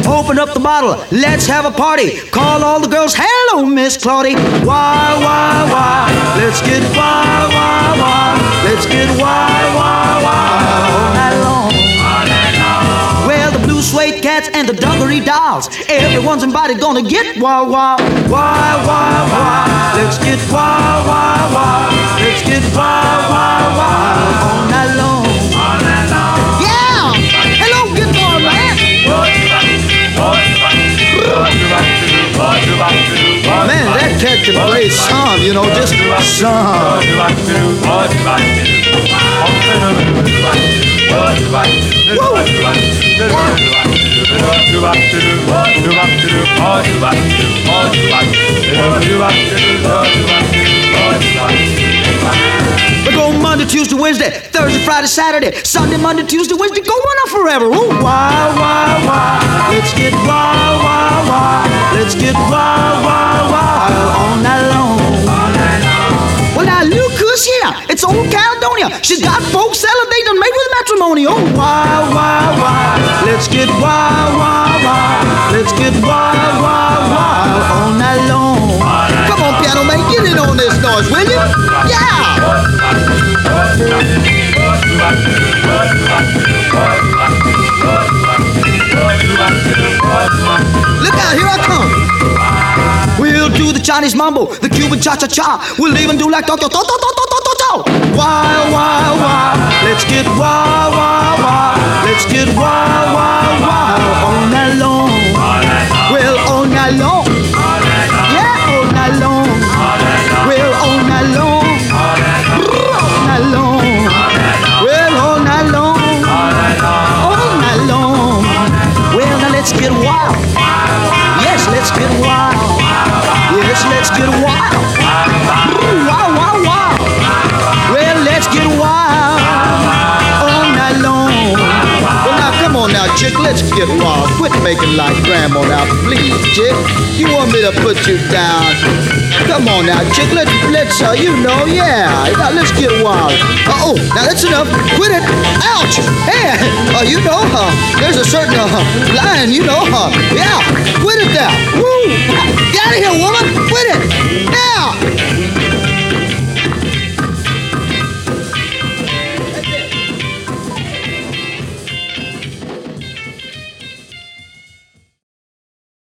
Open up the bottle, let's have a party. Call all the girls, hello, Miss Claudie. Wild, wild, wild, let's get wild, wild, wild. Let's get wild, wild, wild all night long. Well, the blue suede cats and the dungaree dolls, everyone's invited, gonna get wild, wild, wild, wild, wild. Let's get wild, wild, wild. Let's get wild, wild, wild all night long. Yeah! Hello, guitar man! Man, that cat can play some, you know, just some. We go Monday, Tuesday, Wednesday, Thursday, Friday, Saturday, Sunday, Monday, Tuesday, Wednesday, go on up forever. Ooh, wild, wild, wild. Let's get wild, wild, wild. Let's get wild, wild, wild all night long. Well, now look who's here. It's old Caledonia. She's got folks celebrating made with matrimony. Oh, wild, wild, wild. Let's get wild, wild, wild. Let's get wild, wild, wild all night long. Come on, piano man, get in on this noise, will you? Yeah! Look out, here I come. We'll do the Chinese mambo, the Cuban cha-cha-cha. We'll even do like do-do-do-do-do-do-do-do. Wild, wild, wild. Let's get wild, wild, wild. Let's get wild, wild, wild all night long. Well, all night long. Yeah, all night long. Well, all night long. All night long. Well, all night long. All night long. Well, now let's get wild. Yes, let's get wild. Yes, let's get wild. Wow, wow, wow. Well, let's get wild all night long. Well, now, come on now, chick, let's get wild. Quit making like grandma now, please, chick. You want me to put you down? Come on now, chick, let's, you know, yeah. Now, let's get wild. Oh, now that's enough. Quit it. Ouch. Hey, you know, there's a certain line, you know, yeah. Quit it now. Woo. Get out of here, woman. Quit it.